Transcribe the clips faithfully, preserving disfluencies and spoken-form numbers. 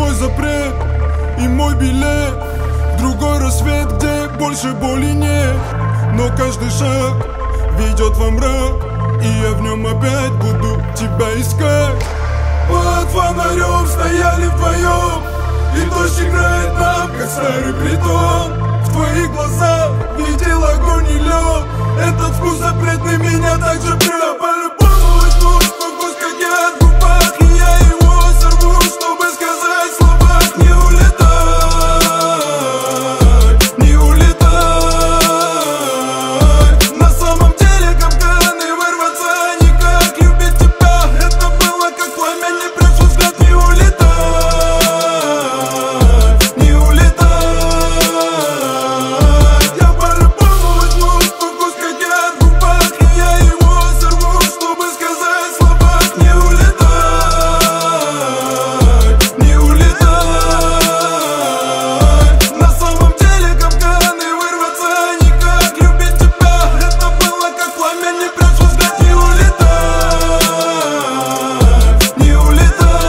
мой запрет и мой билет в другой рассвет, где больше боли нет. Но каждый шаг ведет во мрак, и я в нем опять буду тебя искать. Под фонарем стояли вдвоем, и дождь играет нам, как старый притон. В твоих глазах видел огонь и лед. Этот вкус запретный меня так же прет. По-любому возьму вкус, как я в губах, и я его сорву, чтобы сказать слова. Не улетай, не улетай. На самом деле капкан, и вырваться никак. Любить тебя, это было как пламя, не прячу взгляд. Не улетай, не улетай. Я по-любому возьму вкус, как я в губах, и я его сорву, чтобы сказать слова. Не улетай, не улетай. На самом деле капкан, и вырваться никак. Любить тебя, это было как пламя, не прячу взгляд. Не улетай, не улетай.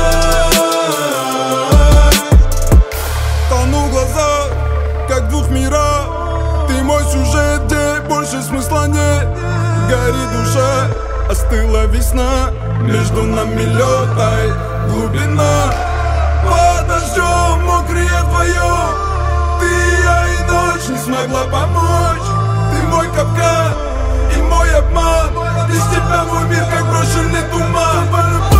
Тону в глазах, как в двух мирах. Ты мой сюжет, где больше смысла нет. Горит душа, остыла весна. Между нами лед, ай, глубина. Под дождем мокрые вдвоем. Ты, я и ночь не смогла помочь. Ты мой капкан и мой обман. Без тебя мой мир как брошенный туман.